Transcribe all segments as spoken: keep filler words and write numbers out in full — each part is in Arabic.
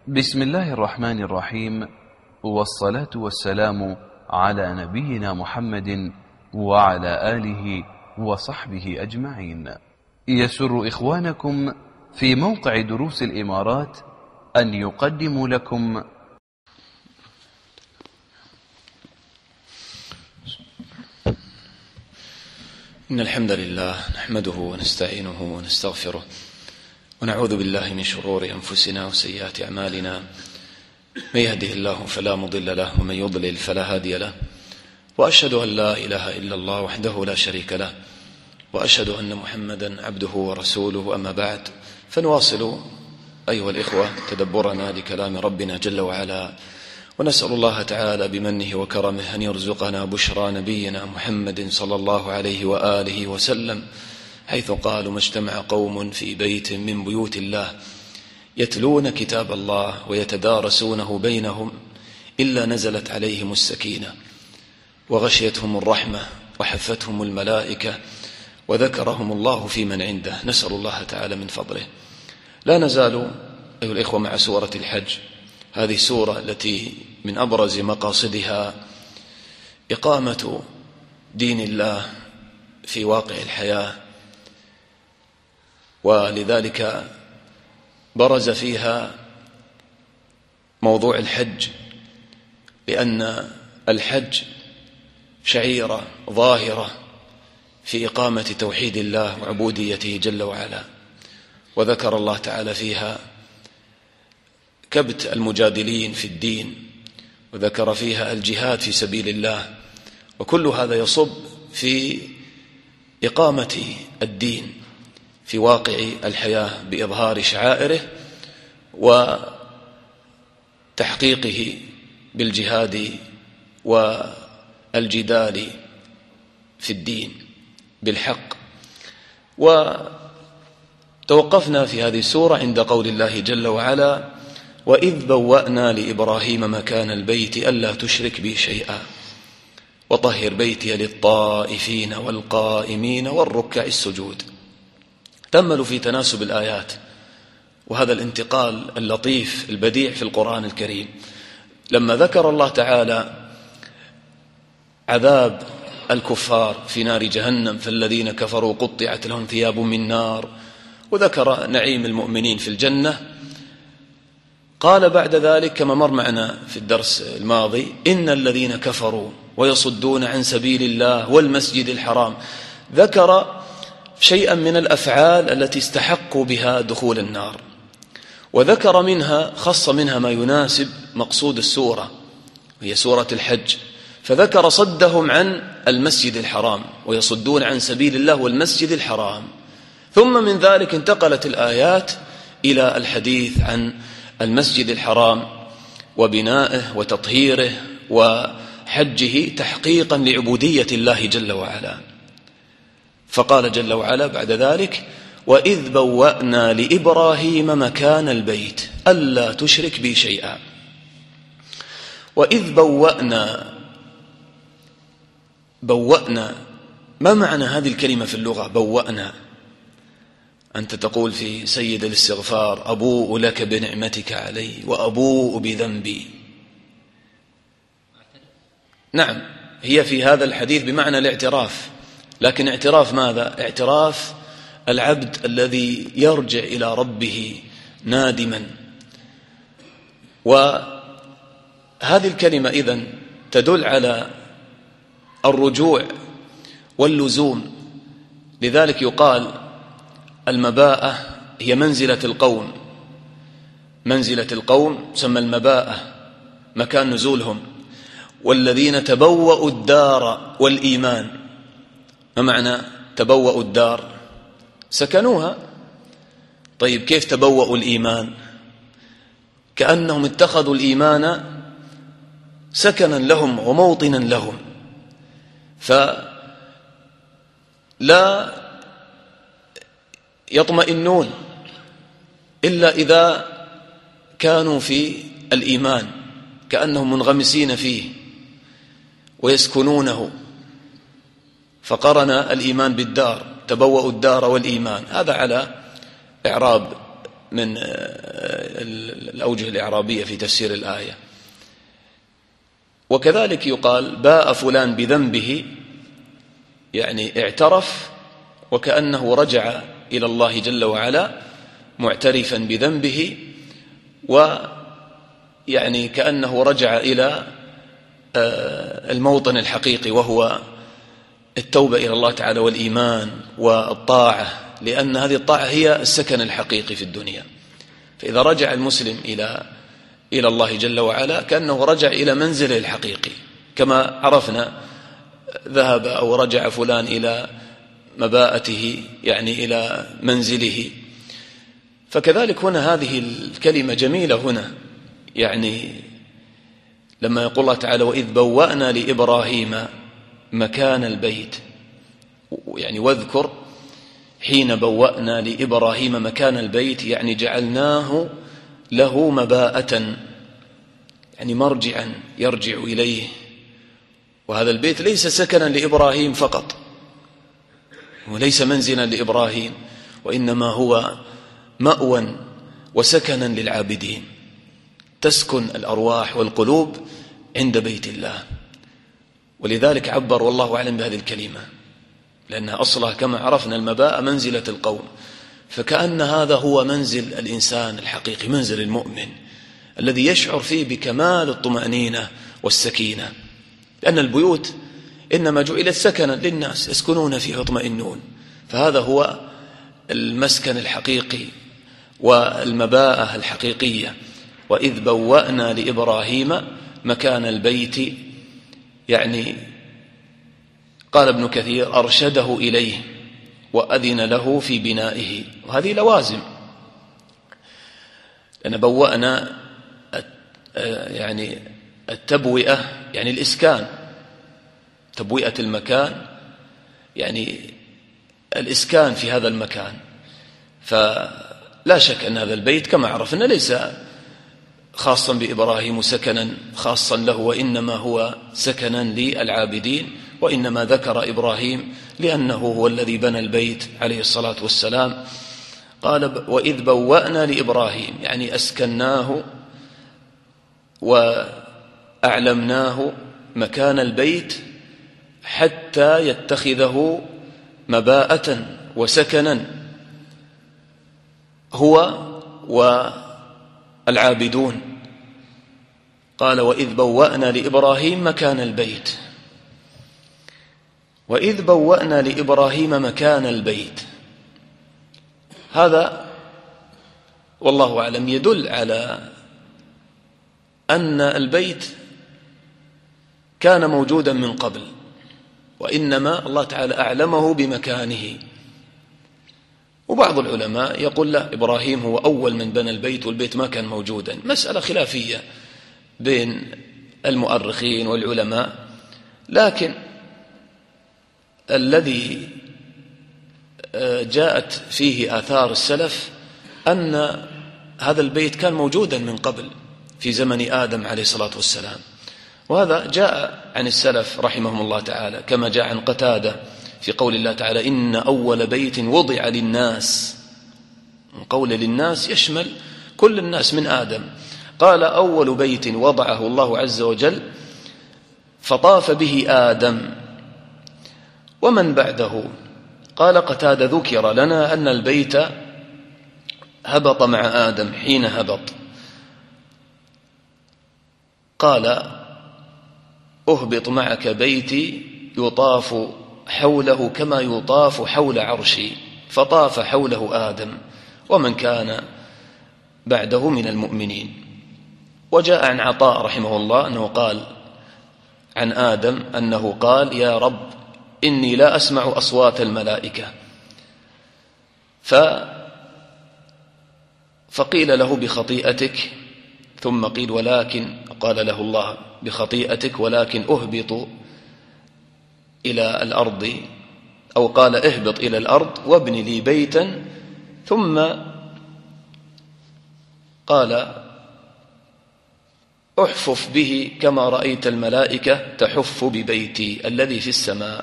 بسم الله الرحمن الرحيم، والصلاة والسلام على نبينا محمد وعلى آله وصحبه أجمعين. يسر إخوانكم في موقع دروس الإمارات أن يقدموا لكم إن الحمد لله نحمده ونستعينه ونستغفره ونعوذ بالله من شرور أنفسنا وسيئات أعمالنا، من يهده الله فلا مضل له ومن يضلل فلا هادي له، وأشهد أن لا إله إلا الله وحده لا شريك له، وأشهد أن محمدا عبده ورسوله. أما بعد، فنواصل أيها الإخوة تدبرنا لكلام ربنا جل وعلا، ونسأل الله تعالى بمنه وكرمه أن يرزقنا بشرى نبينا محمد صلى الله عليه وآله وسلم، حيث قالوا: ما اجتمع قوم في بيت من بيوت الله يتلون كتاب الله ويتدارسونه بينهم إلا نزلت عليهم السكينة وغشيتهم الرحمة وحفتهم الملائكة وذكرهم الله في من عنده. نسأل الله تعالى من فضله. لا نزال أيها الإخوة مع سورة الحج، هذه السورة التي من أبرز مقاصدها إقامة دين الله في واقع الحياة، ولذلك برز فيها موضوع الحج، لأن الحج شعيرة ظاهرة في إقامة توحيد الله وعبوديته جل وعلا، وذكر الله تعالى فيها كبت المجادلين في الدين، وذكر فيها الجهاد في سبيل الله، وكل هذا يصب في إقامة الدين في واقع الحياة بإظهار شعائره وتحقيقه بالجهاد والجدال في الدين بالحق. وتوقفنا في هذه السورة عند قول الله جل وعلا: وإذ بوأنا لإبراهيم مكان البيت ألا تشرك بي شيئا وطهر بيتي للطائفين والقائمين والركع السجود. تأملوا في تناسب الآيات وهذا الانتقال اللطيف البديع في القرآن الكريم. لما ذكر الله تعالى عذاب الكفار في نار جهنم فالذين كفروا قطعت لهم ثياب من نار، وذكر نعيم المؤمنين في الجنة، قال بعد ذلك كما مر معنا في الدرس الماضي: إن الذين كفروا ويصدون عن سبيل الله والمسجد الحرام. ذكر شيئا من الأفعال التي استحقوا بها دخول النار، وذكر منها خص منها ما يناسب مقصود السورة وهي سورة الحج، فذكر صدهم عن المسجد الحرام ويصدون عن سبيل الله والمسجد الحرام. ثم من ذلك انتقلت الآيات إلى الحديث عن المسجد الحرام وبنائه وتطهيره وحجه تحقيقا لعبودية الله جل وعلا. فقال جل وعلا بعد ذلك: وإذ بوأنا لإبراهيم مكان البيت ألا تشرك بي شيئا. وإذ بوأنا، بوأنا ما معنى هذه الكلمة في اللغة؟ بوأنا، أنت تقول في سيد الاستغفار: أبوء لك بنعمتك علي وأبوء بذنبي. نعم، هي في هذا الحديث بمعنى الاعتراف، لكن اعتراف ماذا؟ اعتراف العبد الذي يرجع إلى ربه نادما. وهذه الكلمة إذن تدل على الرجوع واللزوم. لذلك يقال المباءة هي منزلة القوم، منزلة القوم تسمى المباءة، مكان نزولهم. والذين تبوأوا الدار والإيمان، ما معنى تبوأوا الدار؟ سكنوها. طيب كيف تبوأوا الإيمان؟ كأنهم اتخذوا الإيمان سكنا لهم وموطنا لهم، فلا يطمئنون إلا إذا كانوا في الإيمان، كأنهم منغمسين فيه ويسكنونه. فقرن الإيمان بالدار، تبوأوا الدار والإيمان، هذا على إعراب من الأوجه الإعرابية في تفسير الآية. وكذلك يقال باء فلان بذنبه، يعني اعترف وكأنه رجع إلى الله جل وعلا معترفا بذنبه، ويعني كأنه رجع إلى الموطن الحقيقي وهو التوبة إلى الله تعالى والإيمان والطاعة، لأن هذه الطاعة هي السكن الحقيقي في الدنيا. فإذا رجع المسلم إلى إلى الله جل وعلا كأنه رجع إلى منزله الحقيقي، كما عرفنا ذهب أو رجع فلان إلى مباءته، يعني إلى منزله. فكذلك هنا هذه الكلمة جميلة هنا، يعني لما يقول الله تعالى وإذ بوأنا لإبراهيم مكان البيت، يعني واذكر حين بوأنا لإبراهيم مكان البيت، يعني جعلناه له مباءة، يعني مرجعا يرجع إليه. وهذا البيت ليس سكنا لإبراهيم فقط، وليس منزلا لإبراهيم، وإنما هو مأوى وسكنا للعابدين، تسكن الأرواح والقلوب عند بيت الله. ولذلك عبر والله أعلم بهذه الكلمة، لأنها أصلها كما عرفنا المباء منزلة القوم، فكأن هذا هو منزل الإنسان الحقيقي، منزل المؤمن الذي يشعر فيه بكمال الطمأنينة والسكينة، لأن البيوت إنما جعلت سكنا للناس يسكنون فيه يطمئنون، فهذا هو المسكن الحقيقي والمباءة الحقيقية. وإذ بوأنا لإبراهيم مكان البيت، يعني قال ابن كثير أرشده إليه وأذن له في بنائه، وهذه لوازم، لأن بوأنا يعني التبوئة يعني الإسكان، تبوئة المكان يعني الإسكان في هذا المكان. فلا شك أن هذا البيت كما عرفنا ليس خاصا بإبراهيم سكنا خاصا له، وإنما هو سكنا للعابدين، وإنما ذكر إبراهيم لأنه هو الذي بنى البيت عليه الصلاة والسلام. قال وإذ بوأنا لإبراهيم، يعني أسكناه وأعلمناه مكان البيت حتى يتخذه مباءة وسكنا هو والعابدون. قال وإذ بوأنا لإبراهيم مكان البيت، وإذ بوأنا لإبراهيم مكان البيت، هذا والله أعلم يدل على أن البيت كان موجودا من قبل، وإنما الله تعالى أعلمه بمكانه. وبعض العلماء يقول لا، إبراهيم هو أول من بنى البيت والبيت ما كان موجودا. مسألة خلافية بين المؤرخين والعلماء، لكن الذي جاءت فيه آثار السلف أن هذا البيت كان موجودا من قبل في زمن آدم عليه الصلاة والسلام، وهذا جاء عن السلف رحمهم الله تعالى، كما جاء عن قتادة في قول الله تعالى إن أول بيت وضع للناس. قول للناس يشمل كل الناس من آدم. قال أول بيت وضعه الله عز وجل فطاف به آدم ومن بعده. قال قتادة ذكر لنا أن البيت هبط مع آدم حين هبط. قال أهبط معك بيتي يطاف حوله كما يطاف حول عرشي، فطاف حوله آدم ومن كان بعده من المؤمنين. وجاء عن عطاء رحمه الله أنه قال عن آدم أنه قال يا رب إني لا أسمع أصوات الملائكة، ف فقيل له بخطيئتك، ثم قيل ولكن قال له الله بخطيئتك ولكن أهبط إلى الأرض، أو قال اهبط إلى الأرض وابن لي بيتا، ثم قال أحفف به كما رأيت الملائكة تحف ببيتي الذي في السماء.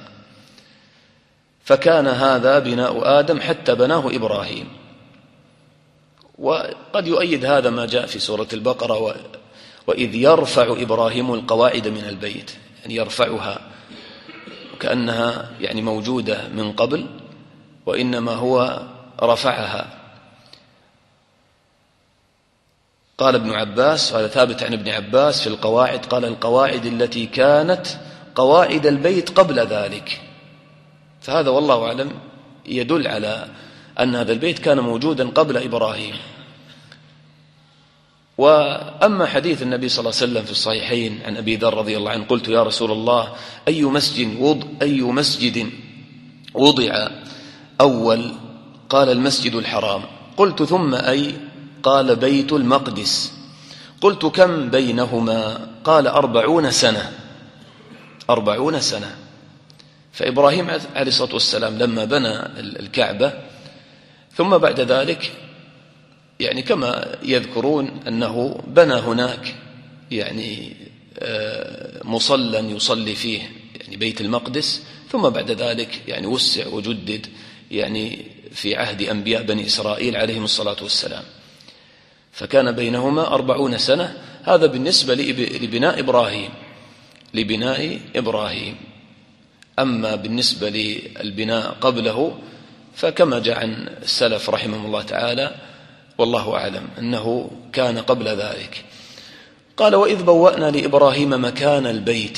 فكان هذا بناء آدم حتى بناه إبراهيم. وقد يؤيد هذا ما جاء في سورة البقرة و... وإذ يرفع إبراهيم القواعد من البيت، يعني يرفعها كأنها يعني موجودة من قبل، وإنما هو رفعها. قال ابن عباس، هذا ثابت عن ابن عباس في القواعد، قال القواعد التي كانت قواعد البيت قبل ذلك. فهذا والله أعلم يدل على أن هذا البيت كان موجودا قبل إبراهيم. وأما حديث النبي صلى الله عليه وسلم في الصحيحين عن أبي ذر رضي الله عنه: قلت يا رسول الله أي مسجد وضع أي مسجد وضع أول؟ قال المسجد الحرام. قلت ثم أي؟ قال بيت المقدس. قلت كم بينهما؟ قال أربعون سنة. أربعون سنة. فإبراهيم عليه الصلاة والسلام لما بنى الكعبة ثم بعد ذلك يعني كما يذكرون أنه بنى هناك يعني مصلى يصلي فيه يعني بيت المقدس، ثم بعد ذلك يعني وسع وجدد يعني في عهد أنبياء بني إسرائيل عليهم الصلاة والسلام، فكان بينهما أربعون سنة. هذا بالنسبة لبناء إبراهيم لبناء إبراهيم أما بالنسبة للبناء قبله فكما جاء عن السلف رحمهم الله تعالى والله أعلم أنه كان قبل ذلك. قال وإذ بوأنا لإبراهيم مكان البيت.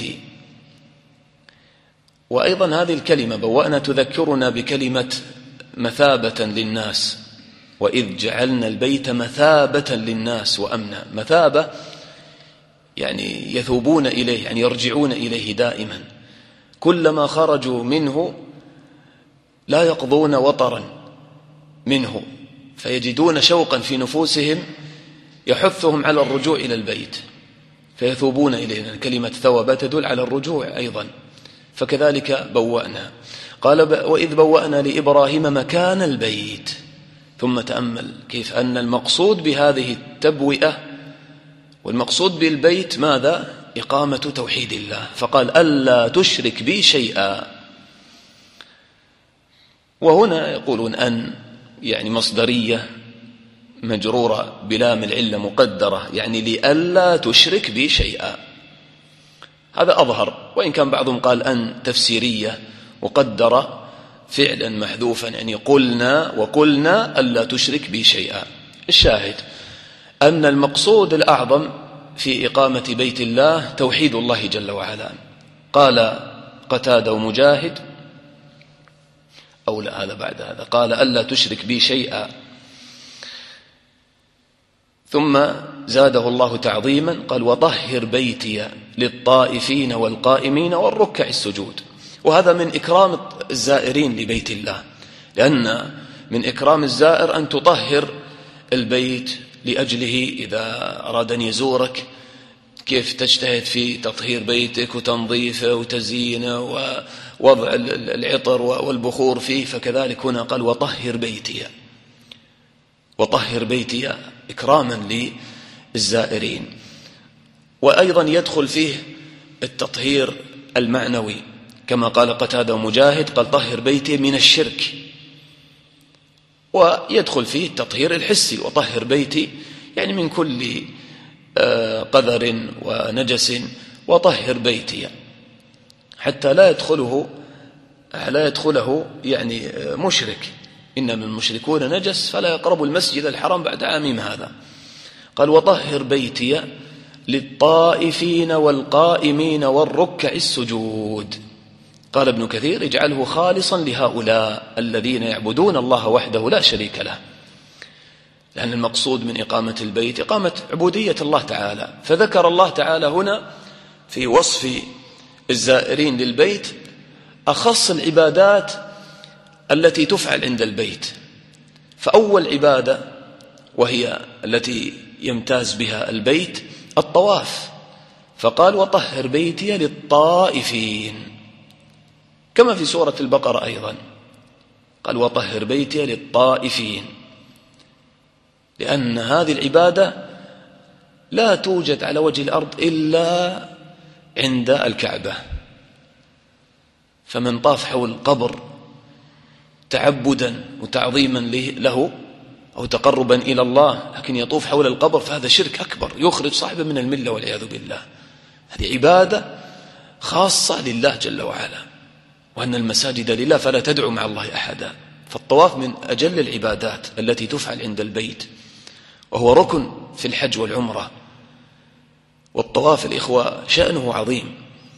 وأيضا هذه الكلمة بوأنا تذكرنا بكلمة مثابة للناس، وإذ جعلنا البيت مثابة للناس وأمنا. مثابة يعني يثوبون إليه، يعني يرجعون إليه دائما، كلما خرجوا منه لا يقضون وطرا منه، فيجدون شوقا في نفوسهم يحثهم على الرجوع إلى البيت فيثوبون إليه. كلمة ثوب تدل على الرجوع أيضا، فكذلك بوأنا. قال وإذ بوأنا لإبراهيم مكان البيت. ثم تأمل كيف أن المقصود بهذه التبوئة والمقصود بالبيت ماذا؟ إقامة توحيد الله، فقال ألا تشرك بي شيئا. وهنا يقولون أن يعني مصدرية مجرورة بلام العلة مقدرة، يعني لألا تشرك بي شيئا، هذا أظهر. وإن كان بعضهم قال أن تفسيرية مقدرة فعلا محذوفا، يعني قلنا وقلنا ألا تشرك بي شيئا. الشاهد أن المقصود الأعظم في إقامة بيت الله توحيد الله جل وعلا. قال قتادة ومجاهد أو لا هذا بعد هذا، قال ألا تشرك بي شيئا، ثم زاده الله تعظيما قال وطهر بيتي للطائفين والقائمين والركع السجود. وهذا من إكرام الزائرين لبيت الله، لأن من إكرام الزائر أن تطهر البيت لأجله إذا أراد أن يزورك، كيف تجتهد في تطهير بيتك وتنظيفه وتزيينه ووضع العطر والبخور فيه، فكذلك هنا قال وطهر بيتي، وطهر بيتي إكراما للزائرين. وأيضا يدخل فيه التطهير المعنوي كما قال قتادة ومجاهد، قال طهر بيتي من الشرك. ويدخل فيه التطهير الحسي، وطهر بيتي يعني من كل قذر ونجس، وطهر بيتي حتى لا يدخله لا يدخله يعني مشرك، إنما المشركون نجس فلا يقربوا المسجد الحرام بعد عامهم هذا. قال وطهر بيتي للطائفين والقائمين والركع السجود. قال ابن كثير اجعله خالصا لهؤلاء الذين يعبدون الله وحده لا شريك له، لأن المقصود من إقامة البيت إقامة عبودية الله تعالى. فذكر الله تعالى هنا في وصف الزائرين للبيت أخص العبادات التي تفعل عند البيت. فأول عبادة وهي التي يمتاز بها البيت الطواف، فقال وطهر بيتي للطائفين، كما في سورة البقرة أيضا قال وطهر بيتي للطائفين، لأن هذه العبادة لا توجد على وجه الأرض إلا عند الكعبة. فمن طاف حول القبر تعبدا وتعظيما له أو تقربا إلى الله، لكن يطوف حول القبر، فهذا شرك أكبر يخرج صاحبه من الملة والعياذ بالله. هذه عبادة خاصة لله جل وعلا، وأن المساجد لله فلا تدعو مع الله أحدا. فالطواف من أجل العبادات التي تفعل عند البيت، وهو ركن في الحج والعمرة. والطواف الإخوة شأنه عظيم،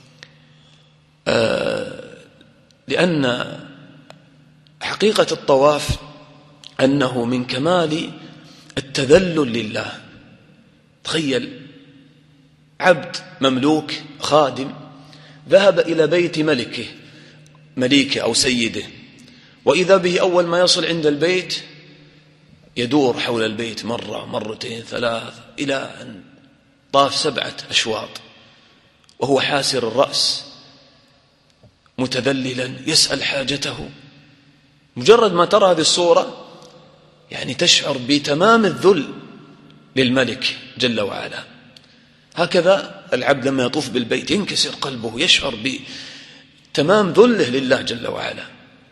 آه لأن حقيقة الطواف أنه من كمال التذلل لله. تخيل عبد مملوك خادم ذهب إلى بيت ملكه مليكه أو سيده، وإذا به أول ما يصل عند البيت يدور حول البيت مرة مرتين ثلاث إلى أن طاف سبعة أشواط، وهو حاسر الرأس متذللا يسأل حاجته. مجرد ما ترى هذه الصورة يعني تشعر بتمام الذل للملك جل وعلا. هكذا العبد لما يطوف بالبيت ينكسر قلبه، يشعر بتمام ذله لله جل وعلا.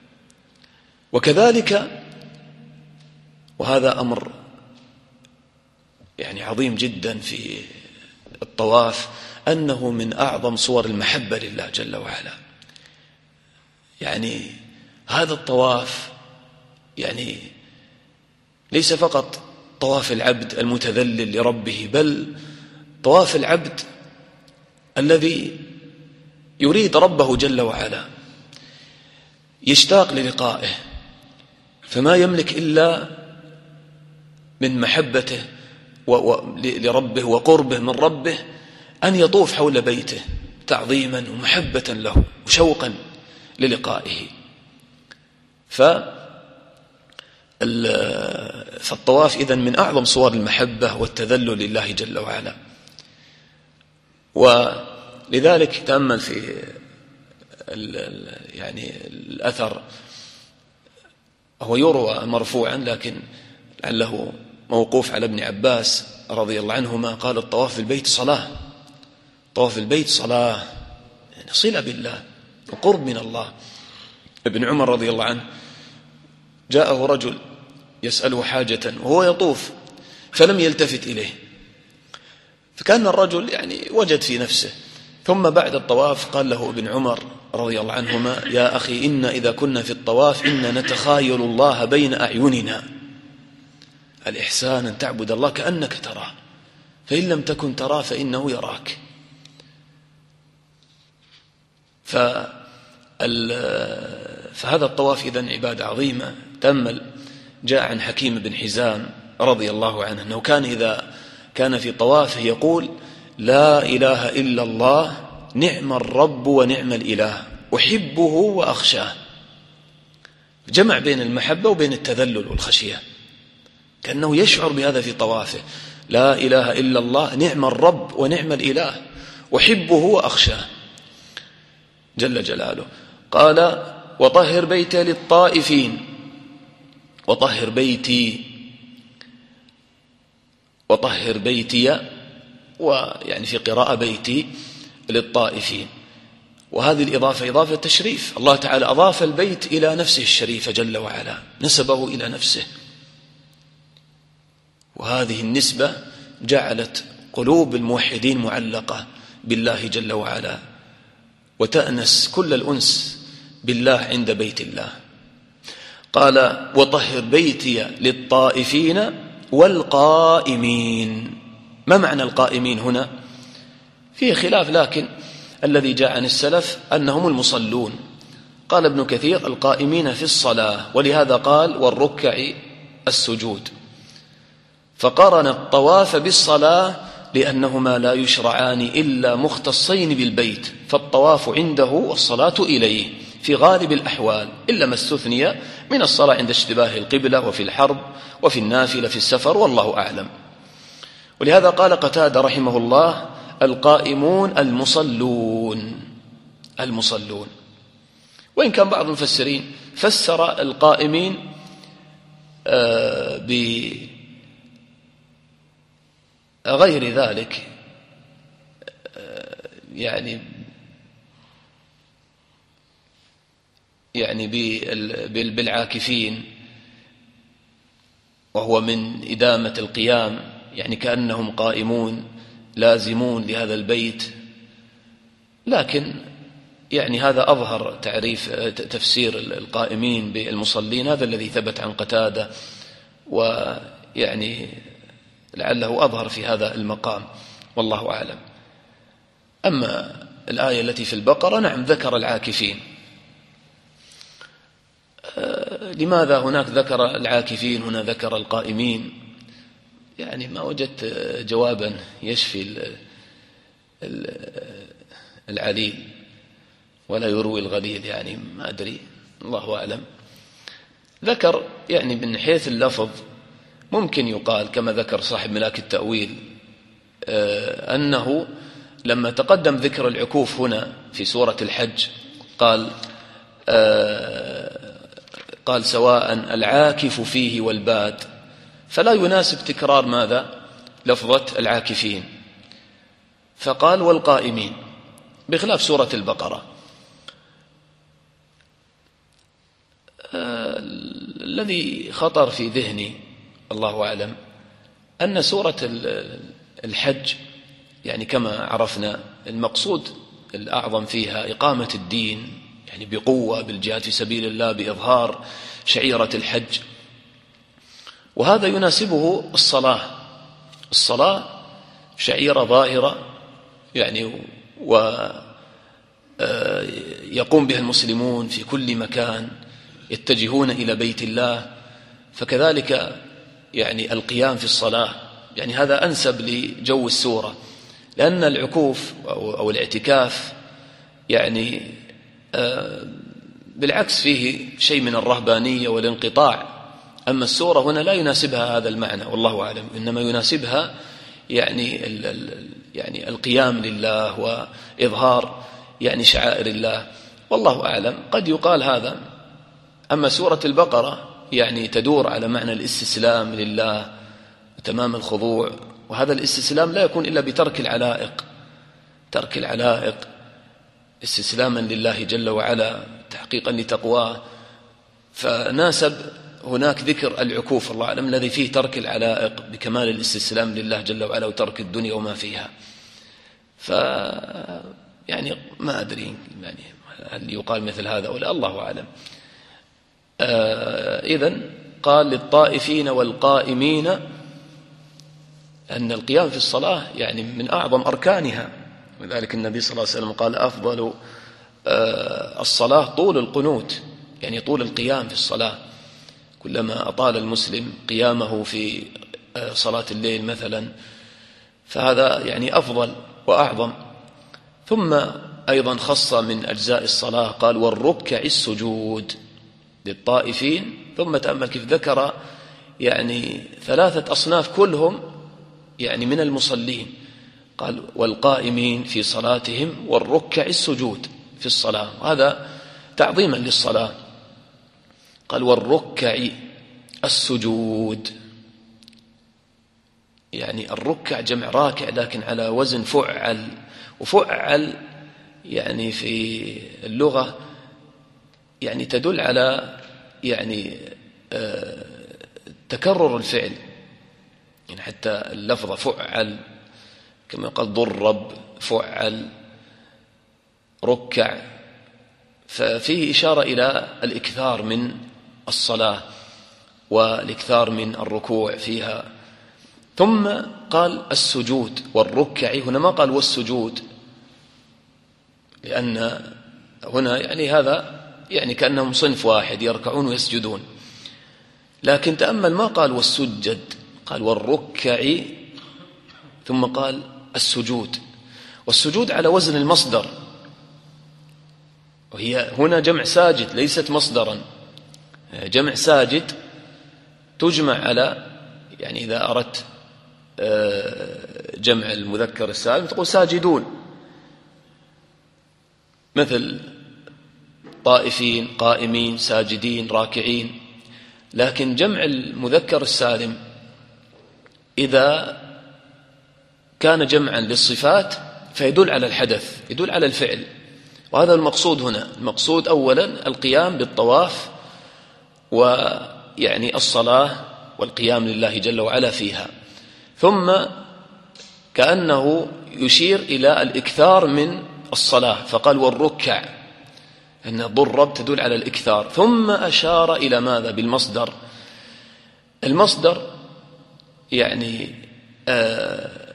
وكذلك، وهذا أمر يعني عظيم جدا في الطواف، أنه من أعظم صور المحبة لله جل وعلا. يعني هذا الطواف يعني ليس فقط طواف العبد المتذلل لربه، بل طواف العبد الذي يريد ربه جل وعلا، يشتاق للقائه، فما يملك إلا من محبته لربه وقربه من ربه أن يطوف حول بيته تعظيما ومحبة له وشوقا للقائه. فالطواف إذن من أعظم صور المحبة والتذلل لله جل وعلا. ولذلك تأمل في يعني الأثر، هو يروى مرفوعا لكن لعله موقوف على ابن عباس رضي الله عنهما، قال الطواف في البيت صلاة، طواف البيت صلاة، يعني صلة بالله وقرب من الله. ابن عمر رضي الله عنه جاءه رجل يسأله حاجة وهو يطوف فلم يلتفت إليه، فكان الرجل يعني وجد في نفسه، ثم بعد الطواف قال له ابن عمر رضي الله عنهما: يا أخي، إن إذا كنا في الطواف إن نتخايل الله بين أعيننا. الإحسان أن تعبد الله كأنك تراه، فإن لم تكن تراه فإنه يراك. فهذا الطواف إذن عبادة عظيمة. تأمل، جاء عن حكيم بن حزام رضي الله عنه أنه كان إذا كان في طوافه يقول: لا إله إلا الله، نعم الرب ونعم الإله، أحبه وأخشاه. جمع بين المحبة وبين التذلل والخشية، كأنه يشعر بهذا في طوافه. لا إله إلا الله، نعم الرب ونعم الإله، أحبه وأخشاه جل جلاله. قال: وطهر بيتي للطائفين، وطهر بيتي، وطهر بيتي، ويعني في قراءة بيتي للطائفين. وهذه الإضافة إضافة تشريف، الله تعالى أضاف البيت إلى نفسه الشريفة جل وعلا، نسبه إلى نفسه، وهذه النسبة جعلت قلوب الموحدين معلقة بالله جل وعلا، وتأنس كل الأنس بالله عند بيت الله. قال: وطهر بيتي للطائفين والقائمين. ما معنى القائمين هنا؟ فيه خلاف، لكن الذي جاء عن السلف أنهم المصلون. قال ابن كثير: القائمين في الصلاة، ولهذا قال: والركع السجود. فقارن الطواف بالصلاة لأنهما لا يشرعان إلا مختصين بالبيت، فالطواف عنده والصلاة إليه في غالب الأحوال، إلا ما استثني من الصلاة عند اشتباه القبلة وفي الحرب وفي النافلة في السفر، والله أعلم. ولهذا قال قتادة رحمه الله: القائمون المصلون، المصلون. وإن كان بعض المفسرين فسر القائمين بغير ذلك، يعني يعني بالعاكفين، وهو من إدامة القيام، يعني كأنهم قائمون لازمون لهذا البيت. لكن يعني هذا أظهر تعريف تفسير القائمين بالمصلين، هذا الذي ثبت عن قتادة، ويعني لعله أظهر في هذا المقام، والله أعلم. أما الآية التي في البقرة، نعم ذكر العاكفين. لماذا هناك ذكر العاكفين هنا ذكر القائمين؟ يعني ما وجدت جوابا يشفي العليل ولا يروي الغليل، يعني ما أدري، الله أعلم. ذكر يعني من حيث اللفظ ممكن يقال كما ذكر صاحب ملاك التأويل أنه لما تقدم ذكر العكوف هنا في سورة الحج قال قال سواء العاكف فيه والباد، فلا يناسب تكرار ماذا؟ لفظة العاكفين، فقال والقائمين، بخلاف سورة البقرة. الذي خطر في ذهني الله أعلم أن سورة الحج يعني كما عرفنا المقصود الأعظم فيها إقامة الدين، يعني بقوة بالجهاد في سبيل الله، بإظهار شعيرة الحج، وهذا يناسبه الصلاة. الصلاة شعيرة ظاهرة يعني ويقوم بها المسلمون في كل مكان، يتجهون إلى بيت الله، فكذلك يعني القيام في الصلاة، يعني هذا أنسب لجو السورة، لأن العكوف أو الاعتكاف يعني بالعكس فيه شيء من الرهبانية والانقطاع. أما السورة هنا لا يناسبها هذا المعنى، والله أعلم، إنما يناسبها يعني يعني القيام لله وإظهار يعني شعائر الله، والله أعلم. قد يقال هذا. أما سورة البقرة يعني تدور على معنى الاستسلام لله وتمام الخضوع، وهذا الاستسلام لا يكون إلا بترك العلائق، ترك العلائق استسلاما لله جل وعلا، تحقيقا لتقواه، فناسب هناك ذكر العكوف الله أعلم الذي فيه ترك العلائق بكمال الاستسلام لله جل وعلا وترك الدنيا وما فيها. ف يعني ما أدري يعني هل يقال مثل هذا ولا، الله أعلم. آه إذن قال للطائفين والقائمين، أن القيام في الصلاة يعني من أعظم أركانها، ولذلك النبي صلى الله عليه وسلم قال أفضل آه الصلاة طول القنوت، يعني طول القيام في الصلاة. كلما أطال المسلم قيامه في آه صلاة الليل مثلا فهذا يعني أفضل وأعظم. ثم أيضا خص من أجزاء الصلاة قال والركع السجود للطائفين، ثم تأمل كيف ذكر يعني ثلاثة أصناف كلهم يعني من المصلين، قال والقائمين في صلاتهم والركع السجود في الصلاة، وهذا تعظيما للصلاة. قال والركع السجود، يعني الركع جمع راكع لكن على وزن فعل، وفعل يعني في اللغة يعني تدل على يعني آه تكرر الفعل، يعني حتى اللفظة فعل كما قال ضرب فعل ركع، ففيه إشارة إلى الإكثار من الصلاة والإكثار من الركوع فيها. ثم قال السجود والركع، هنا ما قال والسجود، لأن هنا يعني هذا يعني كأنهم صنف واحد يركعون ويسجدون، لكن تأمل ما قال والسجد، قال والركع ثم قال السجود، والسجود على وزن المصدر، وهي هنا جمع ساجد ليست مصدرا، جمع ساجد تجمع على يعني إذا أردت جمع المذكر السالم تقول ساجدون، مثل طائفين قائمين ساجدين راكعين. لكن جمع المذكر السالم إذا كان جمعا للصفات فيدل على الحدث، يدل على الفعل، وهذا المقصود هنا. المقصود أولا القيام بالطواف ويعني الصلاة والقيام لله جل وعلا فيها. ثم كأنه يشير إلى الإكثار من الصلاة فقال والركع، أن ضرب تدل على الإكثار. ثم أشار إلى ماذا؟ بالمصدر. المصدر يعني آه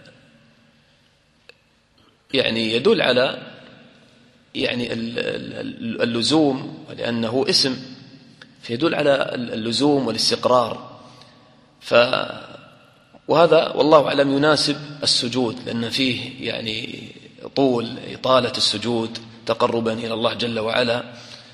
يعني يدل على يعني اللزوم، ولأنه اسم فيدل على اللزوم والاستقرار. ف وهذا والله أعلم يناسب السجود، لأن فيه يعني طول إطالة السجود تقربا إلى الله جل وعلا.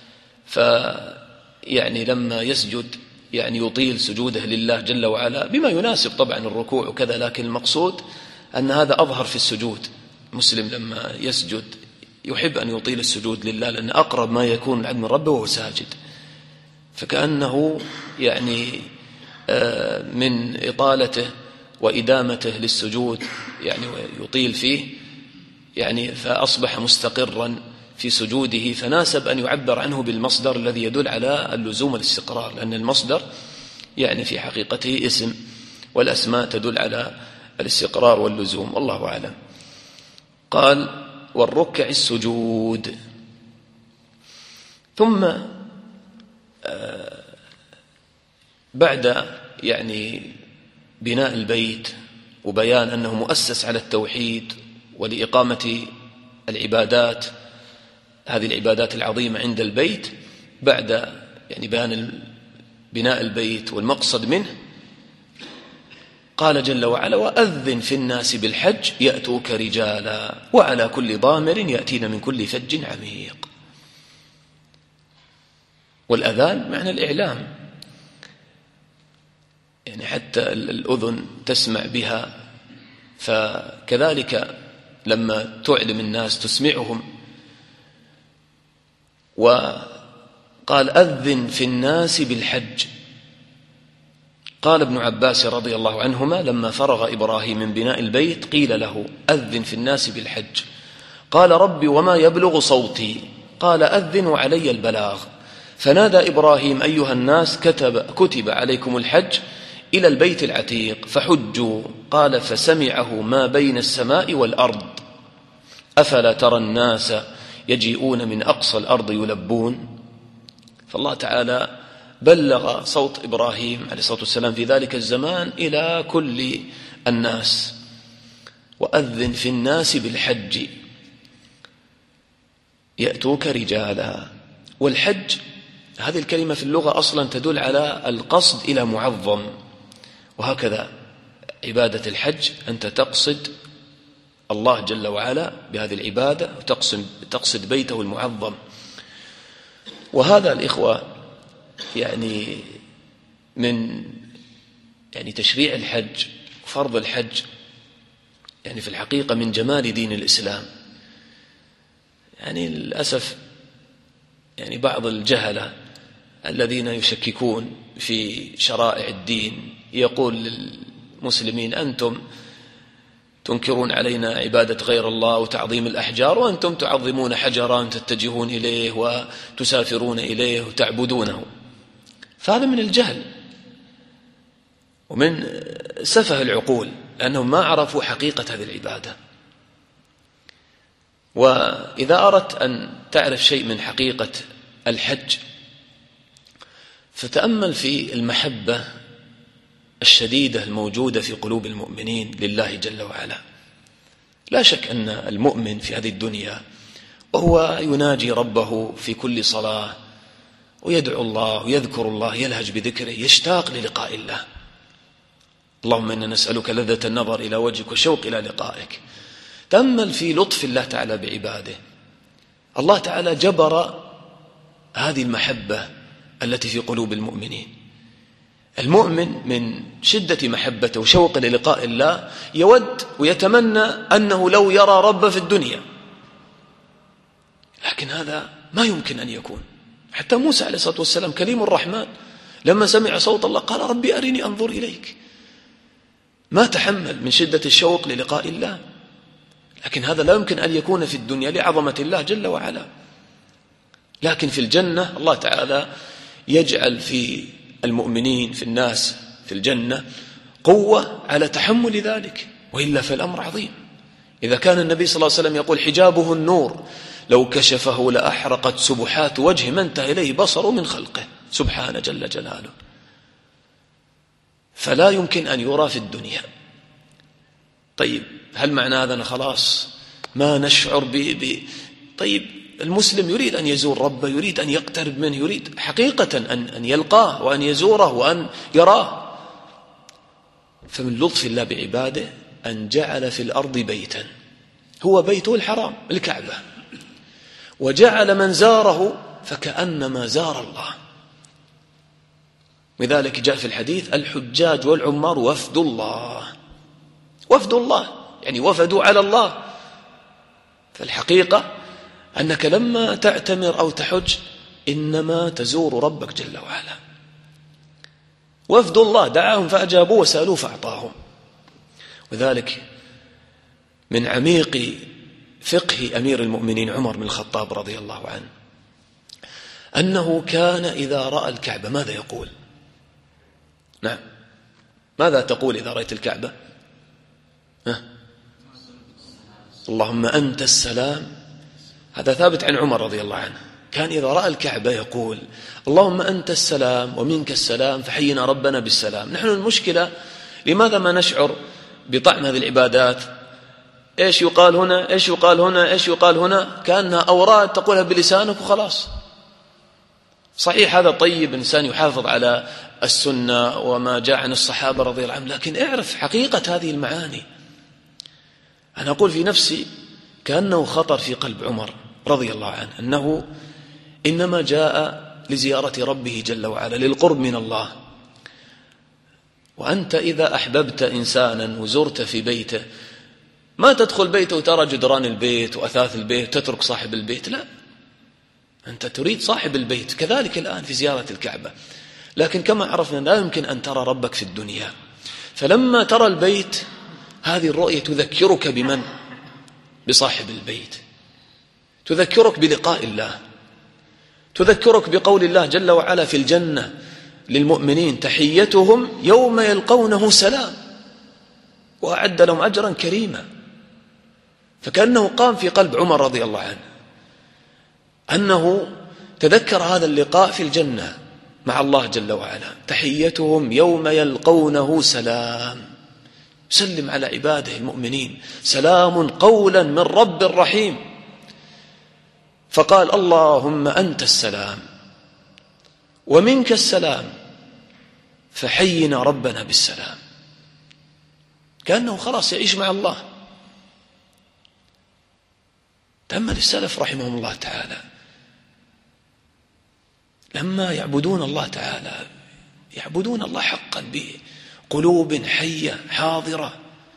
فيعني لما يسجد يعني يطيل سجوده لله جل وعلا بما يناسب طبعا الركوع وكذا، لكن المقصود أن هذا أظهر في السجود. مسلم لما يسجد يحب أن يطيل السجود لله، لأن أقرب ما يكون العبد من ربه وهو ساجد، فكأنه يعني من إطالته وإدامته للسجود يعني يطيل فيه يعني فأصبح مستقرا في سجوده، فناسب أن يعبر عنه بالمصدر الذي يدل على اللزوم والاستقرار، لأن المصدر يعني في حقيقته اسم، والأسماء تدل على الاستقرار واللزوم، والله أعلم. قال والركع السجود. ثم بعد يعني بناء البيت وبيان أنه مؤسس على التوحيد ولإقامة العبادات، هذه العبادات العظيمة عند البيت، بعد يعني بيان بناء البيت والمقصد منه، قال جل وعلا وأذن في الناس بالحج يأتوك رجالا وعلى كل ضامر يأتين من كل فج عميق. والأذان معنى الإعلام، يعني حتى الأذن تسمع بها، فكذلك لما تعلم الناس تسمعهم. وقال أذن في الناس بالحج. قال ابن عباس رضي الله عنهما لما فرغ إبراهيم من بناء البيت قيل له أذن في الناس بالحج، قال ربي وما يبلغ صوتي، قال أذن وعلي البلاغ، فنادى إبراهيم أيها الناس كتب, كتب عليكم الحج إلى البيت العتيق فحجوا، قال فسمعه ما بين السماء والأرض، أفلا ترى الناس يجيئون من أقصى الأرض يلبون. فالله تعالى بلغ صوت إبراهيم عليه الصلاة والسلام في ذلك الزمان إلى كل الناس. وأذن في الناس بالحج يأتوك رجالا. والحج هذه الكلمة في اللغة أصلا تدل على القصد إلى معظم، وهكذا عبادة الحج أنت تقصد الله جل وعلا بهذه العبادة وتقصد تقصد بيته المعظم. وهذا الإخوة يعني من يعني تشريع الحج وفرض الحج يعني في الحقيقة من جمال دين الإسلام. يعني للأسف يعني بعض الجهلة الذين يشككون في شرائع الدين يقول للمسلمين أنتم تنكرون علينا عبادة غير الله وتعظيم الأحجار، وأنتم تعظمون حجرا تتجهون إليه وتسافرون إليه وتعبدونه. فهذا من الجهل ومن سفه العقول، لأنهم ما عرفوا حقيقة هذه العبادة. وإذا أردت أن تعرف شيء من حقيقة الحج فتأمل في المحبة الشديدة الموجودة في قلوب المؤمنين لله جل وعلا. لا شك أن المؤمن في هذه الدنيا وهو يناجي ربه في كل صلاة ويدعو الله ويذكر الله يلهج بذكره يشتاق للقاء الله. اللهم إنا نسألك لذة النظر إلى وجهك وشوق إلى لقائك. تأمل في لطف الله تعالى بعباده. الله تعالى جبر هذه المحبة التي في قلوب المؤمنين. المؤمن من شدة محبته وشوق للقاء الله يود ويتمنى أنه لو يرى رب في الدنيا، لكن هذا ما يمكن أن يكون. حتى موسى عليه الصلاة والسلام كليم الرحمن لما سمع صوت الله قال ربي أرني أنظر إليك، ما تحمل من شدة الشوق للقاء الله. لكن هذا لا يمكن أن يكون في الدنيا لعظمة الله جل وعلا. لكن في الجنة الله تعالى يجعل في المؤمنين في الناس في الجنة قوة على تحمل ذلك، وإلا فالأمر عظيم. إذا كان النبي صلى الله عليه وسلم يقول حجابه النور لو كشفه لأحرقت سبحات وجه ما انتهى إليه بصر من خلقه سبحانه جل جلاله، فلا يمكن أن يرى في الدنيا. طيب هل معنى هذا خلاص ما نشعر ب... ب... طيب المسلم يريد أن يزور ربه، يريد أن يقترب منه، يريد حقيقة أن, أن يلقاه وأن يزوره وأن يراه. فمن لطف الله بعباده أن جعل في الأرض بيتا هو بيته الحرام الكعبة، وجعل من زاره فكأنما زار الله. لذلك جاء في الحديث الحجاج والعمار وفد الله، وفد الله يعني وفدوا على الله. فالحقيقة أنك لما تعتمر أو تحج إنما تزور ربك جل وعلا. وفد الله دعاهم فأجابوا وسألوا فأعطاهم. وذلك من عميق فقه أمير المؤمنين عمر بن الخطاب رضي الله عنه أنه كان إذا رأى الكعبة ماذا يقول؟ نعم، ماذا تقول إذا رأيت الكعبة؟ ها؟ اللهم أنت السلام. هذا ثابت عن عمر رضي الله عنه، كان إذا رأى الكعبة يقول اللهم أنت السلام ومنك السلام فحينا ربنا بالسلام. نحن المشكلة لماذا ما نشعر بطعم هذه العبادات؟ إيش يقال هنا، إيش يقال هنا، إيش يقال هنا، كأنها أوراد تقولها بلسانك وخلاص. صحيح هذا طيب، إنسان يحافظ على السنة وما جاء عن الصحابة رضي الله عنهم، لكن اعرف حقيقة هذه المعاني. أنا أقول في نفسي كأنه خطر في قلب عمر رضي الله عنه أنه إنما جاء لزيارة ربه جل وعلا للقرب من الله. وأنت إذا أحببت إنسانا وزرت في بيته ما تدخل بيته وترى جدران البيت وأثاث البيت تترك صاحب البيت، لا، أنت تريد صاحب البيت. كذلك الآن في زيارة الكعبة، لكن كما عرفنا لا يمكن أن ترى ربك في الدنيا. فلما ترى البيت هذه الرؤية تذكرك بمن؟ بصاحب البيت، تذكرك بلقاء الله، تذكرك بقول الله جل وعلا في الجنة للمؤمنين تحيتهم يوم يلقونه سلام وأعد لهم أجرا كريما. فكأنه قام في قلب عمر رضي الله عنه أنه تذكر هذا اللقاء في الجنة مع الله جل وعلا، تحيتهم يوم يلقونه سلام، سلم على عباده المؤمنين سلام قولا من رب رحيم. فقال اللهم أنت السلام ومنك السلام فحينا ربنا بالسلام. كأنه خلاص يعيش مع الله. تأمل السلف رحمهم الله تعالى لما يعبدون الله تعالى يعبدون الله حقا بقلوب حية حاضرة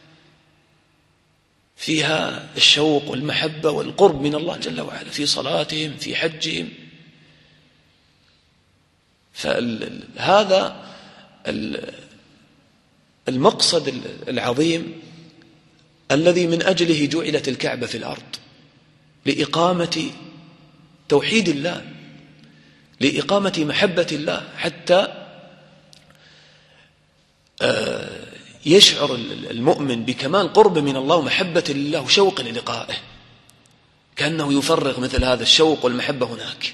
فيها الشوق والمحبة والقرب من الله جل وعلا، في صلاتهم في حجهم. فهذا المقصد العظيم الذي من أجله جعلت الكعبة في الأرض، لإقامة توحيد الله، لإقامة محبة الله، حتى يشعر المؤمن بكمال قرب من الله ومحبة لله وشوق للقائه، كأنه يفرغ مثل هذا الشوق والمحبة هناك.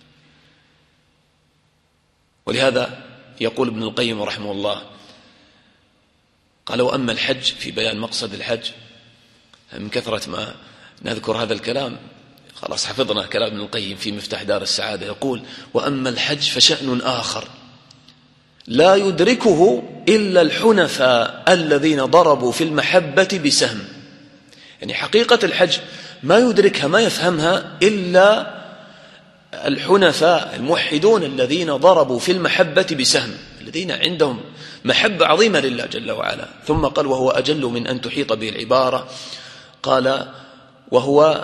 ولهذا يقول ابن القيم رحمه الله قال وأما الحج، في بيان مقصد الحج، من كثرة ما نذكر هذا الكلام خلاص حفظنا كلام ابن القيم في مفتاح دار السعادة، يقول وأما الحج فشأن آخر لا يدركه إلا الحنفاء الذين ضربوا في المحبة بسهم. يعني حقيقة الحج ما يدركها ما يفهمها إلا الحنفاء الموحدون الذين ضربوا في المحبة بسهم، الذين عندهم محبة عظيمة لله جل وعلا. ثم قال وهو أجل من أن تحيط به العبارة، قال وهو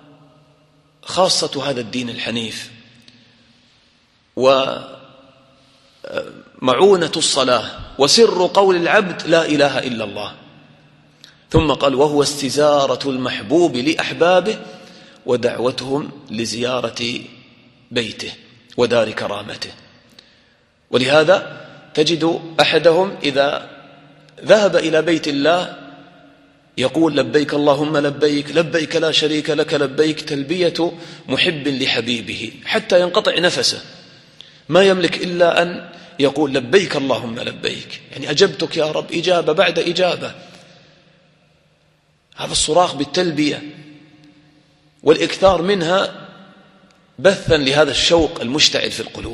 خاصة هذا الدين الحنيف ومعونة الصلاة وسر قول العبد لا إله إلا الله. ثم قال وهو استزارة المحبوب لأحبابه ودعوتهم لزيارة بيته ودار كرامته. ولهذا تجد أحدهم إذا ذهب إلى بيت الله يقول لبيك اللهم لبيك لبيك لا شريك لك لبيك، تلبية محب لحبيبه حتى ينقطع نفسه، ما يملك إلا أن يقول لبيك اللهم لبيك، يعني أجبتك يا رب إجابة بعد إجابة. هذا الصراخ بالتلبية والإكثار منها بثا لهذا الشوق المشتعل في القلوب.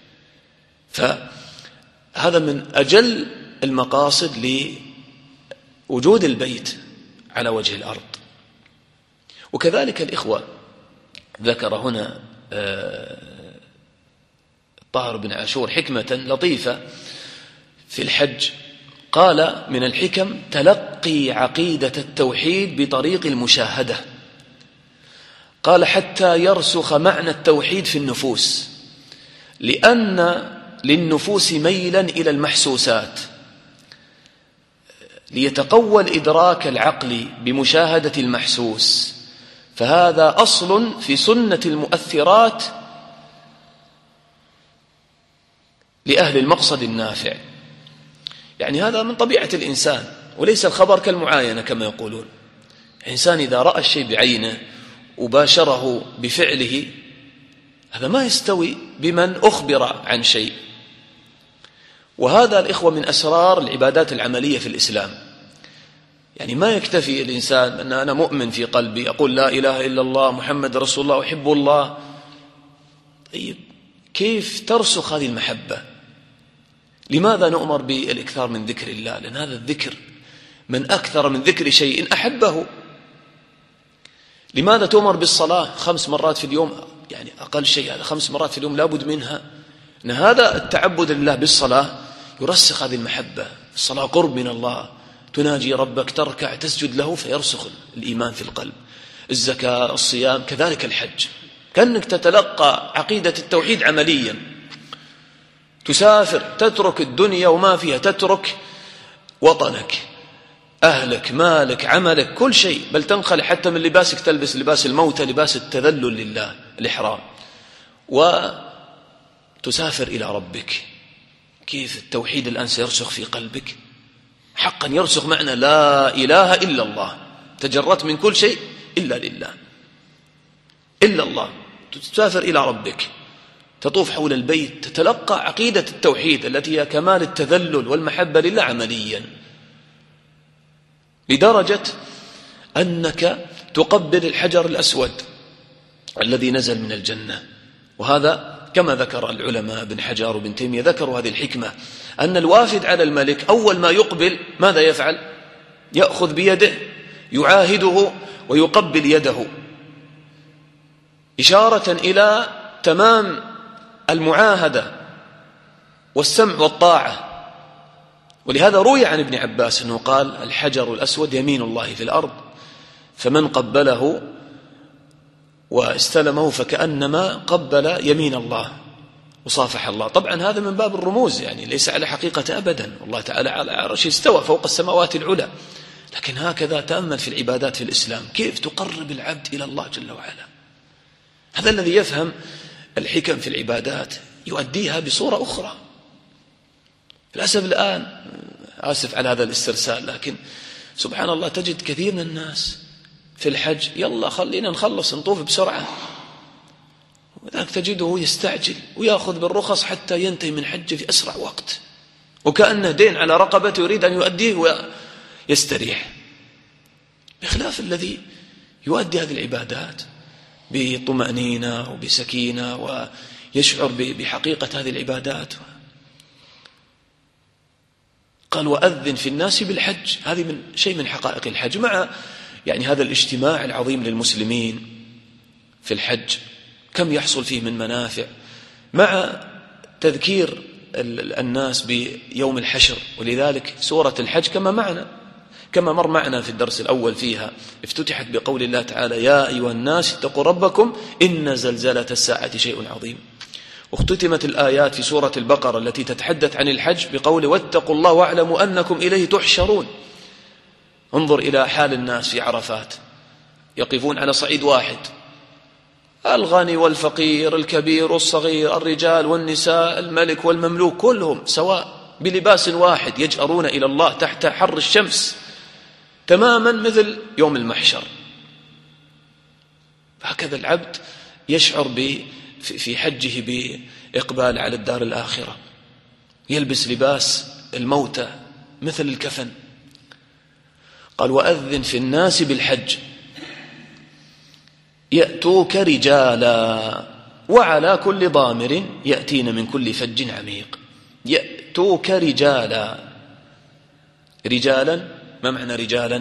فهذا من أجل المقاصد لوجود البيت على وجه الأرض. وكذلك الإخوة ذكر هنا طاهر بن عاشور حكمة لطيفة في الحج، قال من الحكم تلقي عقيدة التوحيد بطريق المشاهدة، قال حتى يرسخ معنى التوحيد في النفوس، لأن للنفوس ميلا إلى المحسوسات، ليتقوى الإدراك العقلي بمشاهدة المحسوس، فهذا أصل في سنة المؤثرات لأهل المقصد النافع. يعني هذا من طبيعة الإنسان، وليس الخبر كالمعاينة كما يقولون. الإنسان إذا رأى الشيء بعينه وباشره بفعله هذا ما يستوي بمن أخبر عن شيء. وهذا الإخوة من أسرار العبادات العملية في الإسلام. يعني ما يكتفي الإنسان أن أنا مؤمن في قلبي أقول لا إله إلا الله محمد رسول الله أحب الله. طيب كيف ترسخ هذه المحبة؟ لماذا نؤمر بالإكثار من ذكر الله؟ لأن هذا الذكر من أكثر من ذكر شيء أحبه. لماذا تؤمر بالصلاة خمس مرات في اليوم؟ يعني أقل شيء هذا خمس مرات في اليوم لابد منها. أن هذا التعبد لله بالصلاة يرسخ هذه المحبة. الصلاة قرب من الله، تناجي ربك، تركع تسجد له فيرسخ الإيمان في القلب. الزكاة، الصيام، كذلك الحج، كأنك تتلقى عقيدة التوحيد عمليا. تسافر تترك الدنيا وما فيها، تترك وطنك أهلك مالك عملك كل شيء، بل تنخلع حتى من لباسك تلبس لباس الموتى، لباس التذلل لله الإحرام، وتسافر إلى ربك. كيف التوحيد الآن سيرسخ في قلبك؟ حقا يرسخ معنى لا إله إلا الله، تجردت من كل شيء إلا لله إلا الله. تسافر إلى ربك، تطوف حول البيت، تتلقى عقيدة التوحيد التي هي كمال التذلل والمحبة لله عمليا، لدرجة أنك تقبل الحجر الأسود الذي نزل من الجنة. وهذا كما ذكر العلماء ابن حجر وابن تيمية ذكروا هذه الحكمة، أن الوافد على الملك أول ما يقبل ماذا يفعل؟ يأخذ بيده يعاهده ويقبل يده، إشارة إلى تمام المعاهدة والسمع والطاعة. ولهذا روي عن ابن عباس أنه قال الحجر الأسود يمين الله في الأرض، فمن قبله واستلمه فكأنما قبل يمين الله وصافح الله. طبعا هذا من باب الرموز، يعني ليس على حقيقة أبدا، والله تعالى على عرشه استوى فوق السماوات العلى. لكن هكذا تأمل في العبادات في الإسلام كيف تقرب العبد إلى الله جل وعلا. هذا الذي يفهم الحكم في العبادات يؤديها بصورة أخرى. للأسف الآن، آسف على هذا الاسترسال، لكن سبحان الله تجد كثير من الناس في الحج يلا خلينا نخلص نطوف بسرعة، وذلك تجده يستعجل ويأخذ بالرخص حتى ينتهي من حجه في أسرع وقت، وكأنه دين على رقبته يريد أن يؤديه ويستريح، بخلاف الذي يؤدي هذه العبادات بطمأنينة وبسكينة ويشعر بحقيقة هذه العبادات. قال وأذن في الناس بالحج، هذه من شيء من حقائق الحج، مع يعني هذا الاجتماع العظيم للمسلمين في الحج كم يحصل فيه من منافع، مع تذكير الناس بيوم الحشر. ولذلك سورة الحج كما معنا كما مر معنا في الدرس الأول فيها افتتحت بقول الله تعالى يا أيها الناس اتقوا ربكم إن زلزلة الساعة شيء عظيم. واختتمت الآيات في سورة البقرة التي تتحدث عن الحج بقول واتقوا الله واعلموا أنكم إليه تحشرون. انظر إلى حال الناس في عرفات، يقفون على صعيد واحد، الغني والفقير، الكبير والصغير، الرجال والنساء، الملك والمملوك، كلهم سواء بلباس واحد يجأرون إلى الله تحت حر الشمس تماما مثل يوم المحشر. هكذا العبد يشعر في حجه بإقبال على الدار الآخرة، يلبس لباس الموتى مثل الكفن. قال وأذن في الناس بالحج يأتوك رجالا وعلى كل ضامر يأتين من كل فج عميق. يأتوك رجالا، رجالا ما معنى رجالا؟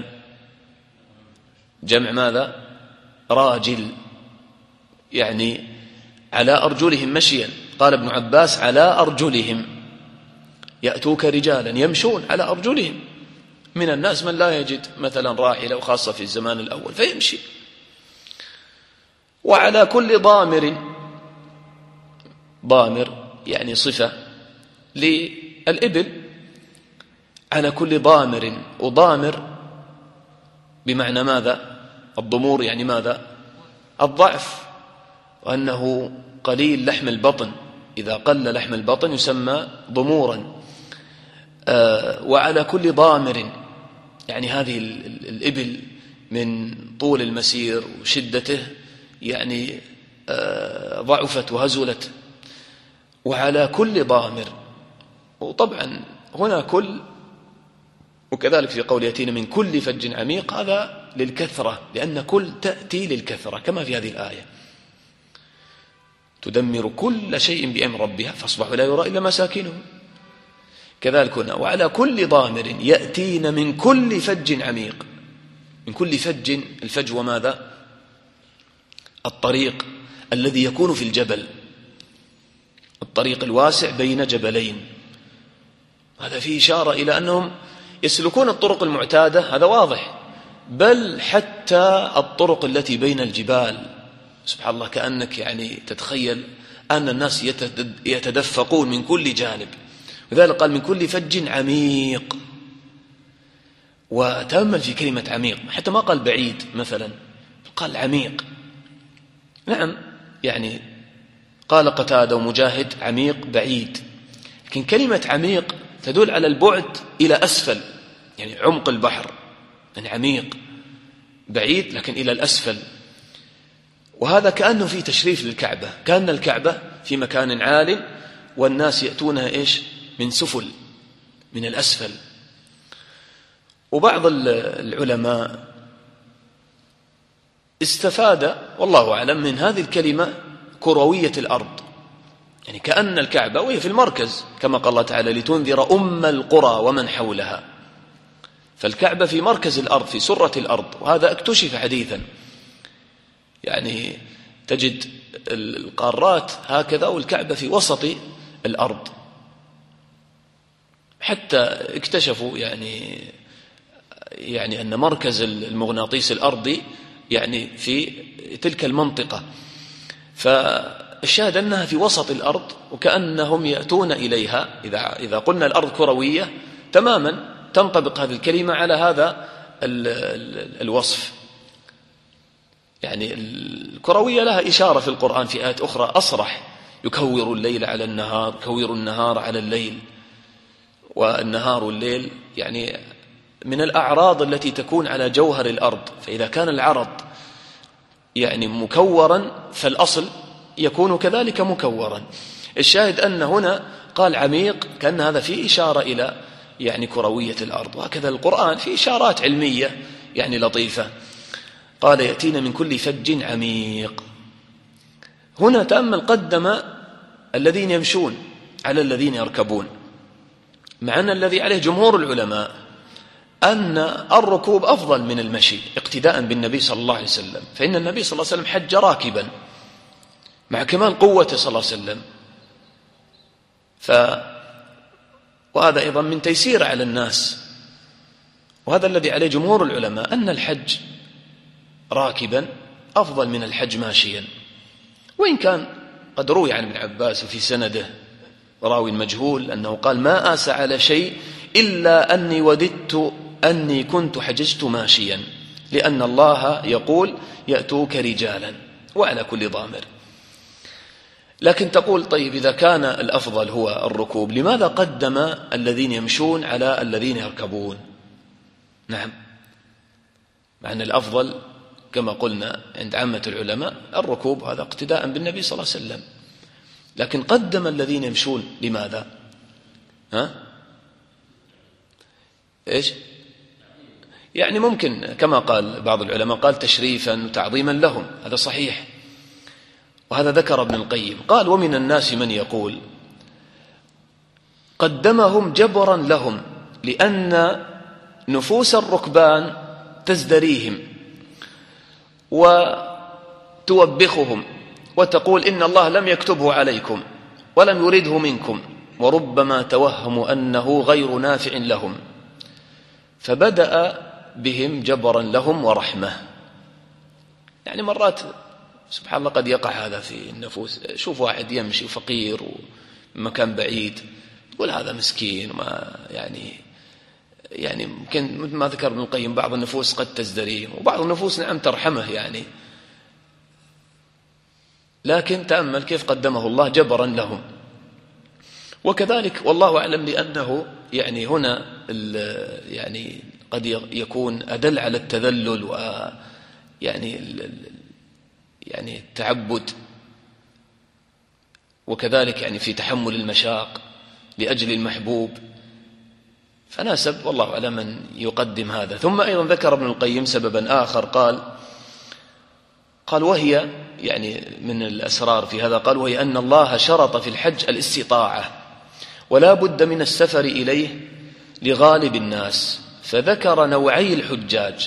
جمع ماذا؟ راجل، يعني على أرجلهم مشيا. قال ابن عباس على أرجلهم، يأتوك رجالا يمشون على أرجلهم. من الناس من لا يجد مثلا راحلة، وخاصة في الزمان الأول، فيمشي. وعلى كل ضامر، ضامر يعني صفة للإبل، على كل ضامر، وضامر بمعنى ماذا؟ الضمور يعني ماذا؟ الضعف، وأنه قليل لحم البطن، إذا قل لحم البطن يسمى ضمورا. آه وعلى كل ضامر يعني هذه الإبل من طول المسير وشدته يعني آه ضعفت وهزلت. وعلى كل ضامر، وطبعا هنا كل، وكذلك في قول يأتين من كل فج عميق، هذا للكثرة، لأن كل تأتي للكثرة كما في هذه الآية تدمر كل شيء بأمر ربها فاصبحوا لا يرى إلا مساكنهم. كذلك هنا وعلى كل ضامر يأتين من كل فج عميق. من كل فج، الفج وماذا؟ الطريق الذي يكون في الجبل، الطريق الواسع بين جبلين. هذا فيه إشارة إلى أنهم يسلكون الطرق المعتادة، هذا واضح، بل حتى الطرق التي بين الجبال. سبحان الله، كأنك يعني تتخيل أن الناس يتدفقون من كل جانب. وذلك قال من كل فج عميق. وتأمل في كلمة عميق، حتى ما قال بعيد مثلا، قال عميق. نعم، يعني قال قتادة ومجاهد عميق بعيد، لكن كلمة عميق تدل على البعد إلى أسفل، يعني عمق البحر، يعني عميق بعيد لكن إلى الأسفل. وهذا كأنه في تشريف للكعبة، كأن الكعبة في مكان عال والناس يأتونها إيش؟ من سفل، من الأسفل. وبعض العلماء استفاد والله أعلم من هذه الكلمة كروية الأرض، يعني كأن الكعبة وهي في المركز، كما قال الله تعالى لتنذر أم القرى ومن حولها، فالكعبة في مركز الأرض، في سرة الأرض. وهذا اكتشف حديثا، يعني تجد القارات هكذا والكعبة في وسط الأرض. حتى اكتشفوا يعني يعني أن مركز المغناطيس الأرضي يعني في تلك المنطقة، فالشاهد أنها في وسط الأرض وكأنهم يأتون إليها. إذا إذا قلنا الأرض كروية تماما تنطبق هذه الكلمة على هذا الوصف. يعني الكروية لها إشارة في القرآن في آيات أخرى أصرح، يكور الليل على النهار، يكور النهار على الليل. والنهار والليل يعني من الأعراض التي تكون على جوهر الأرض، فإذا كان العرض يعني مكورا فالأصل يكون كذلك مكورا. الشاهد أن هنا قال عميق، كأن هذا فيه إشارة إلى يعني كروية الأرض. وهكذا القرآن فيه إشارات علمية يعني لطيفة. قال يأتين من كل فج عميق. هنا تأمل قدم الذين يمشون على الذين يركبون، مع أن الذي عليه جمهور العلماء أن الركوب أفضل من المشي اقتداء بالنبي صلى الله عليه وسلم، فإن النبي صلى الله عليه وسلم حج راكبا مع كمال قوته صلى الله عليه وسلم. ف وهذا أيضا من تيسير على الناس، وهذا الذي عليه جمهور العلماء أن الحج راكبا أفضل من الحج ماشيا. وإن كان قد روي عن ابن عباس وفي سنده راوي مجهول أنه قال ما آس على شيء إلا أني وددت أني كنت حججت ماشيا، لأن الله يقول يأتوك رجالا وعلى كل ضامر. لكن تقول طيب إذا كان الأفضل هو الركوب لماذا قدم الذين يمشون على الذين يركبون؟ نعم، مع أن الأفضل كما قلنا عند عامة العلماء الركوب، هذا اقتداء بالنبي صلى الله عليه وسلم، لكن قدم الذين يمشون لماذا؟ ها؟ إيش؟ يعني ممكن كما قال بعض العلماء قال تشريفا وتعظيما لهم، هذا صحيح، وهذا ذكر ابن القيم قال ومن الناس من يقول قدمهم جبرا لهم لأن نفوس الركبان تزدريهم وتوبخهم وتقول إن الله لم يكتبه عليكم ولم يريده منكم، وربما توهموا أنه غير نافع لهم، فبدأ بهم جبرا لهم ورحمة. يعني مرات سبحان الله قد يقع هذا في النفوس، شوف واحد يمشي فقير ومكان بعيد تقول هذا مسكين وما يعني يعني ممكن مثل ما ذكر ابن القيم بعض النفوس قد تزدريه وبعض النفوس نعم ترحمه يعني، لكن تأمل كيف قدمه الله جبرا لهم. وكذلك والله أعلم لأنه يعني هنا يعني قد يكون أدل على التذلل ويعني يعني التعبد، وكذلك يعني في تحمل المشاق لأجل المحبوب، فناسب والله أعلم من يقدم هذا. ثم أيضا ذكر ابن القيم سببا آخر قال قال وهي يعني من الأسرار في هذا، قال وهي أن الله شرط في الحج الاستطاعة ولا بد من السفر إليه لغالب الناس، فذكر نوعي الحجاج،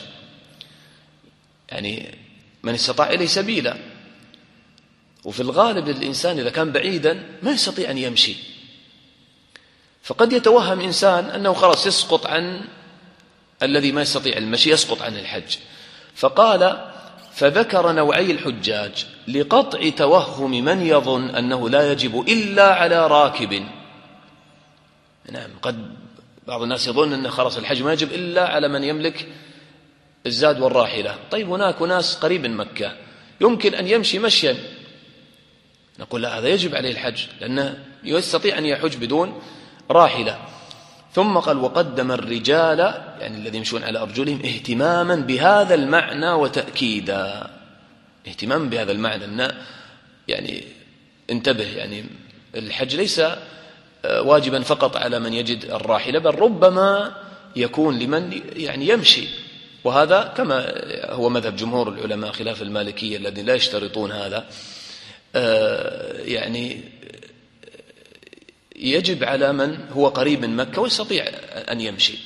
يعني من استطاع إليه سبيلا، وفي الغالب الإنسان إذا كان بعيدا ما يستطيع أن يمشي، فقد يتوهم إنسان أنه خلاص يسقط عن الذي ما يستطيع المشي يسقط عن الحج، فقال فذكر نوعي الحجاج لقطع توهم من يظن أنه لا يجب إلا على راكب. نعم، قد بعض الناس يظن أن خلاص الحج ما يجب إلا على من يملك الزاد والراحلة. طيب هناك ناس قريب من مكة يمكن أن يمشي مشيا، نقول لا هذا يجب عليه الحج لأنه يستطيع أن يحج بدون راحلة. ثم قال وقدم الرجال يعني الذين يمشون على أرجلهم اهتماما بهذا المعنى وتأكيدا، اهتماما بهذا المعنى أن يعني انتبه، يعني الحج ليس واجبا فقط على من يجد الراحلة، بل ربما يكون لمن يعني يمشي، وهذا كما هو مذهب جمهور العلماء خلاف المالكية الذين لا يشترطون هذا، يعني يجب على من هو قريب من مكة ويستطيع أن يمشي.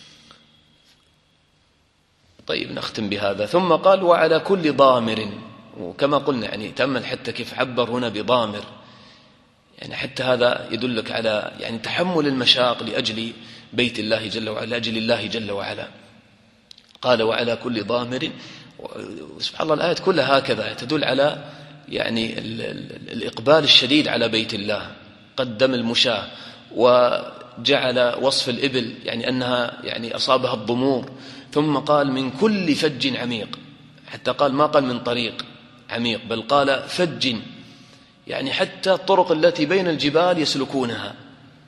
طيب نختم بهذا. ثم قال وعلى كل ضامر، وكما قلنا يعني تأمل حتى كيف عبر هنا بضامر، يعني حتى هذا يدلك على يعني تحمل المشاق لأجل بيت الله جل وعلا، لأجل الله جل وعلا. قال وعلى كل ضامر، سبحان الله الآيات كلها هكذا تدل على يعني الإقبال الشديد على بيت الله، قدم المشاة وجعل وصف الإبل يعني أنها يعني أصابها الضمور، ثم قال من كل فج عميق، حتى قال ما قال من طريق عميق بل قال فج، يعني حتى الطرق التي بين الجبال يسلكونها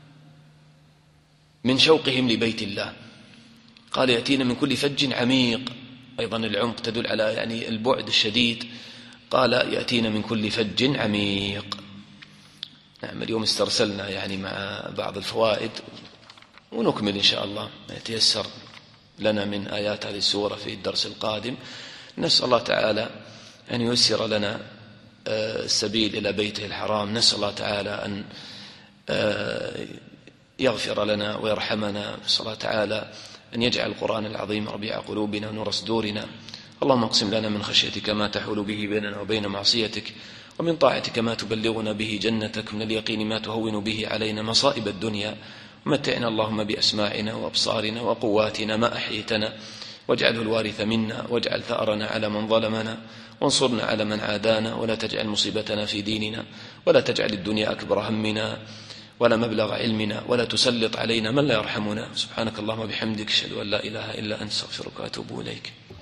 من شوقهم لبيت الله. قال يأتينا من كل فج عميق، أيضا العمق تدل على يعني البعد الشديد. قال يأتينا من كل فج عميق. نعم اليوم استرسلنا يعني مع بعض الفوائد، ونكمل إن شاء الله ما يتيسر لنا من آيات هذه السورة في الدرس القادم. نسأل الله تعالى أن ييسر لنا السبيل إلى بيته الحرام، نسأل الله تعالى أن يغفر لنا ويرحمنا، نسأل الله تعالى أن يجعل القرآن العظيم ربيع قلوبنا ونور صدورنا. اللهم اقسم لنا من خشيتك ما تحول به بيننا وبين معصيتك، ومن طاعتك ما تبلغنا به جنتك، من اليقين ما تهون به علينا مصائب الدنيا، ومتعنا اللهم بأسماعنا وأبصارنا وقواتنا ما أحيتنا، واجعله الوارث منا، واجعل ثأرنا على من ظلمنا، وانصرنا على من عادانا، ولا تجعل مصيبتنا في ديننا، ولا تجعل الدنيا أكبر همنا ولا مبلغ علمنا، ولا تسلط علينا من لا يرحمنا. سبحانك اللهم وبحمدك، أشهد أن لا إله إلا أنت، أستغفرك وأتوب إليك.